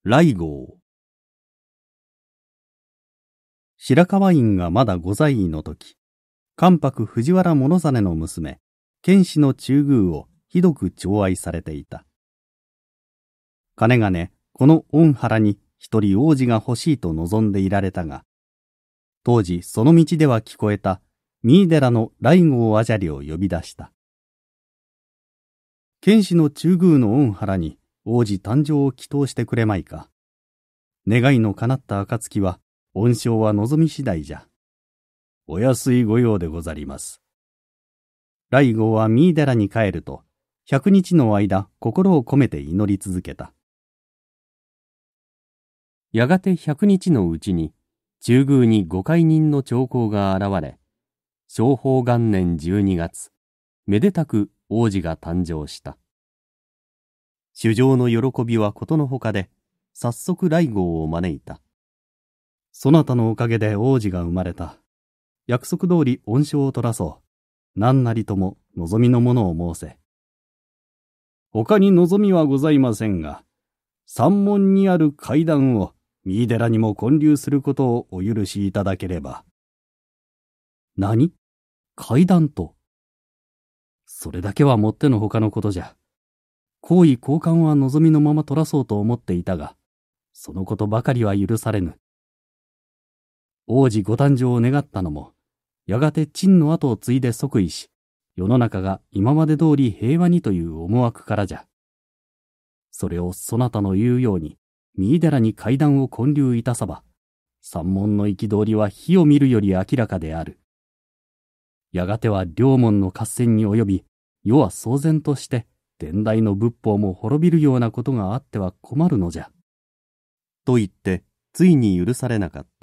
頼号。白河院がまだ御在位の時、関白藤原物実の娘、剣士の中宮をひどく寵愛されていた。かねがね、この御原に一人王子が欲しいと望んでいられたが、当時その道では聞こえた三井寺の頼号阿闍梨を呼び出した。剣士の中宮の御原に王子誕生を祈祷してくれまいか。願いの叶った暁は、恩賞は望み次第じゃ。お安い御用でござります。頼号は三井寺に帰ると、100日の間心を込めて祈り続けた。 やがて100日のうちに、中宮に御懐人の兆候が現れ、正法元年12月、めでたく王子が誕生した。主上の喜びはことのほかで、早速頼号を招いた。 そなたのおかげで王子が生まれた。約束通り恩賞を取らそう。何なりとも望みのものを申せ。他に望みはございませんが、山門にある階段を三井寺にも建立することをお許しいただければ。何？階段と。それだけはもってのほかのことじゃ。皇位交換は望みのまま取らそうと思っていたが、そのことばかりは許されぬ。王子ご誕生を願ったのも、やがて陳の後を継いで即位し、世の中が今まで通り平和にという思惑からじゃ。それをそなたの言うように、三井寺に階段を建立いたさば、山門の憤りは火を見るより明らかである。やがては両門の合戦に及び、世は騒然として、伝来の仏法も滅びるようなことがあっては困るのじゃ。 と言って、ついに許されなかった。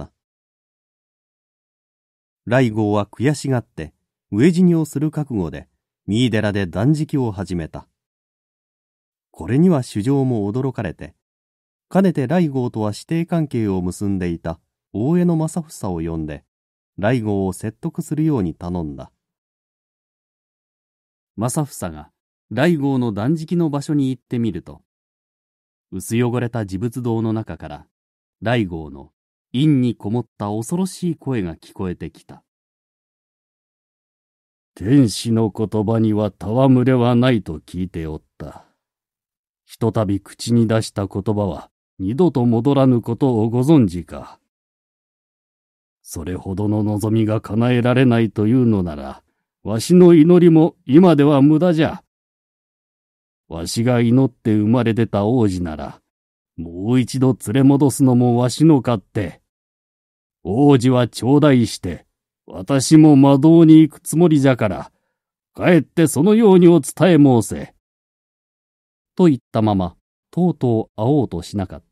頼号は悔しがって、飢え死にをする覚悟で、三井寺で断食を始めた。これには主上も驚かれて、かねて頼号とは師弟関係を結んでいた大江正房を呼んで、頼号を説得するように頼んだ。 正房が頼号の断食の場所に行ってみると、薄汚れた持仏堂の中から頼号の陰にこもった恐ろしい声が聞こえてきた。天使の言葉には戯れはないと聞いておった。ひとたび口に出した言葉は二度と戻らぬことをご存知か。それほどの望みが叶えられないというのなら、わしの祈りも今では無駄じゃ。わしが祈って生まれ出た王子なら、もう一度連れ戻すのもわしの勝手。王子は頂戴して、私も魔道に行くつもりじゃから、帰ってそのようにお伝え申せ。と言ったまま、とうとう会おうとしなかった。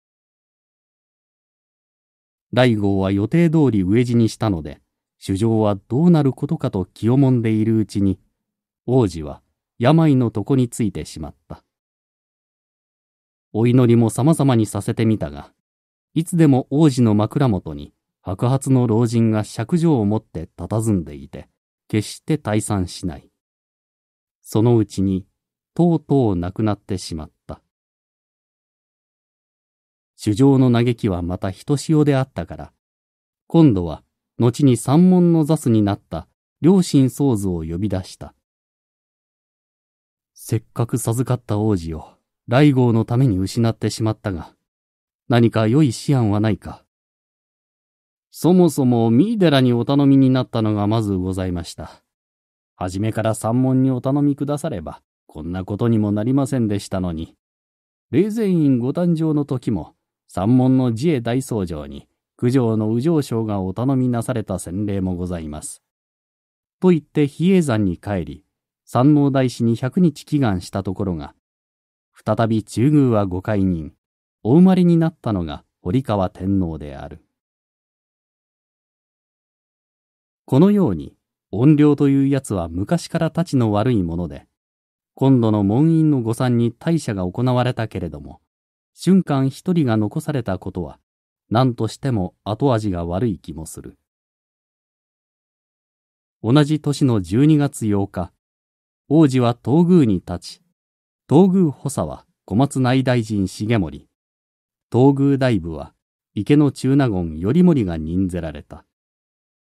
頼号は予定通り飢え死にしたので、主上はどうなることかと気をもんでいるうちに、王子は病の床についてしまった。お祈りも様々にさせてみたが、いつでも王子の枕元に白髪の老人が錫杖を持って佇んでいて、決して退散しない。そのうちに、とうとう亡くなってしまった。主上の嘆きはまたひとしおであったから、今度は後に山門の座主になった良心僧図を呼び出した。せっかく授かった王子を頼号のために失ってしまったが、何か良い思案はないか。そもそも三井寺にお頼みになったのがまずございました。はじめから山門にお頼みくだされば、こんなことにもなりませんでしたのに、霊前院ご誕生の時も、山門の自衛大僧正に、九条の右上将がお頼みなされた先例もございます。と言って比叡山に帰り、山王大師に100日祈願したところが、再び中宮は御懐人、お生まれになったのが堀川天皇である。このように、怨霊というやつは昔からたちの悪いもので、今度の門院の御参に大赦が行われたけれども、瞬間一人が残されたことは、何としても後味が悪い気もする。同じ年の12月8日、王子は東宮に立ち、東宮補佐は小松内大臣重盛、 東宮大部は池の中納言頼盛が任ぜられた。